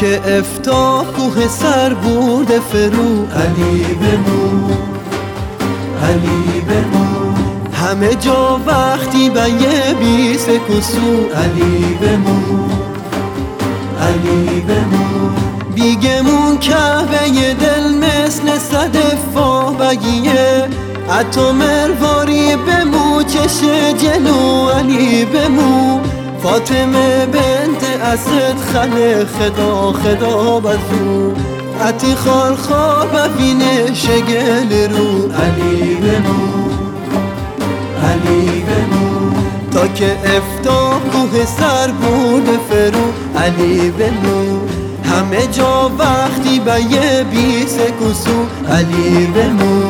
که افتاب کوه سر برده فرو. علی بمون، علی بمون، همه جا وقتی به یه بی سکوسو. علی بمون، علی بمون، بیگمون کعبه ی دل مثل صدفا بگیه. عطا مرواری بمو چشه جلو. علی بمو، فاطمه بنت اسد خل خدا خدا بزو. عطی خال خواب بینه شگل رو. علی بمو، علی بمو، تا که افتاب کوه سر برده فرو. علی بمو، همه جا وقتی به یه بی سکوسو. علی بمو.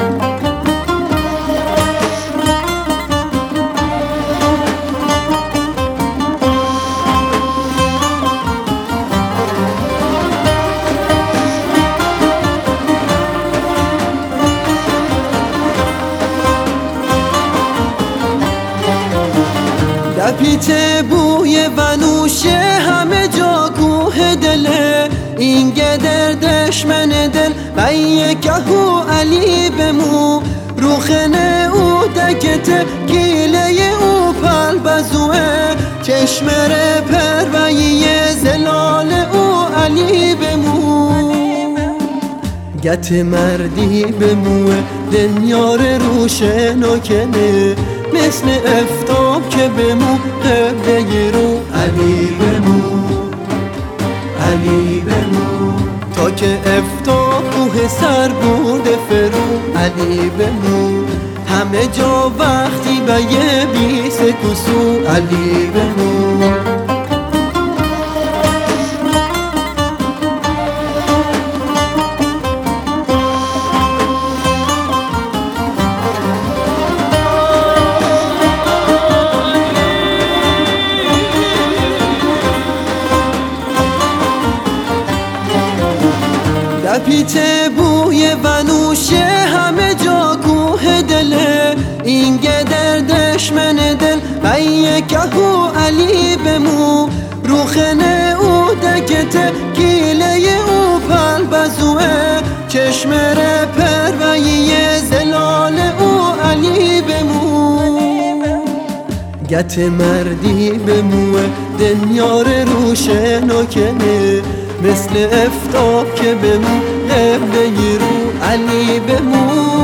پیچه بوی ونوشه همه جا کوه دله. این گدر دشمن دل بیه کهو. علی بمو، روخنه او دکته گیله او پل بزوه. چشمره پرویه زلال او. علی بمو، گت مردی بموه دنیار روشن و کنه. مثل افتاب که بمو قبله رو. علی بمو، علی بمو، تا که افتاب کوه سر برده فرو. علی بمو، همه جا وقتی به یه بی سکوسو. علی بمو. پیچه بوی ونوشه همه جا کوه دله. این گدر دشمن دل بیه کهو. علی بمو، روخنه او دکته گیله او پل بزوه. چشمره پرویه زلال او. علی بمو، گت مردی بموه دنیار روشن و کنه. مثل افتاب که بمو قبله رو. علی بمو.